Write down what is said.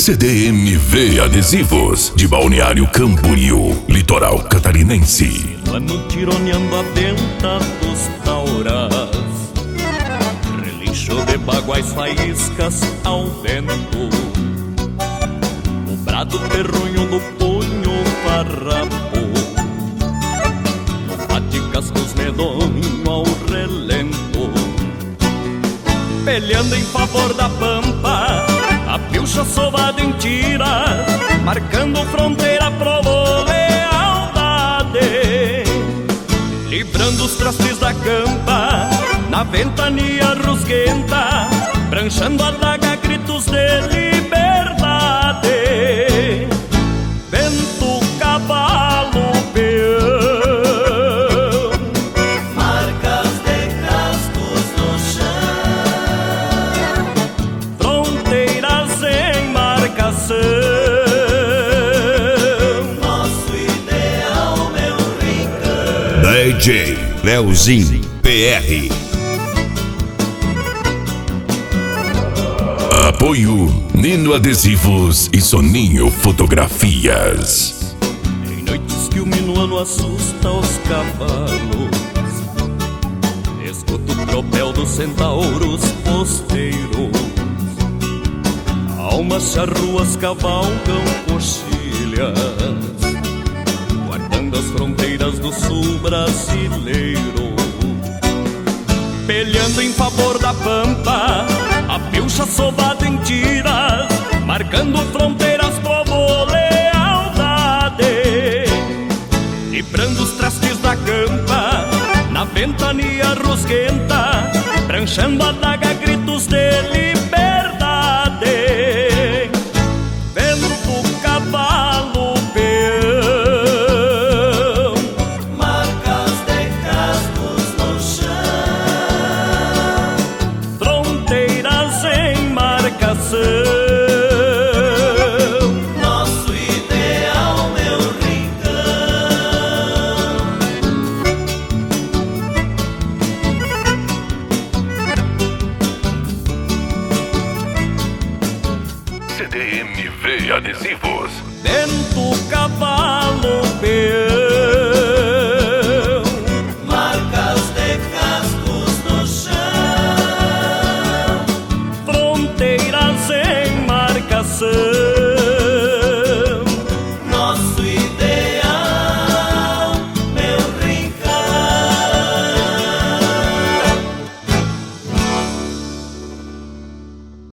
CDMV Adesivos, de Balneário Camboriú, litoral catarinense. Ano tironeando a venta dos tauras, relincho de baguais faíscas ao vento, o brado terronho do punho farrapo, bate cascos medonho ao relento, peleando em favor da pampa, a pilcha sovada em tiras, marcando fronteira pro lealdade, livrando os trastes da campa, na ventania rusguenta, branchando a daga, gritos de liberdade. Vento, cavalo, peão, marcas de cascos no chão, fronteiras em marcação. nosso ideal, meu rincão. DJ Leozinho PR. Apoio Nino Adesivos e Soninho Fotografias. Em noites que o minuano assusta os cavalos, escuto o tropel dos centauros posteiros, almas charruas cavalgam coxilhas, guardando as fronteiras do sul brasileiro, peleando em favor da pampa, a pilcha sovada em tiras, marcando fronteiras, povo lealdade, livrando os trastes da campa, na ventania rusguenta, branchando a daga, gritos de liberdade. Vento, cavalo, peão, Marcas de cascos no chão, fronteiras em marcação. nosso ideal, meu rincão. CDMV Adesivos.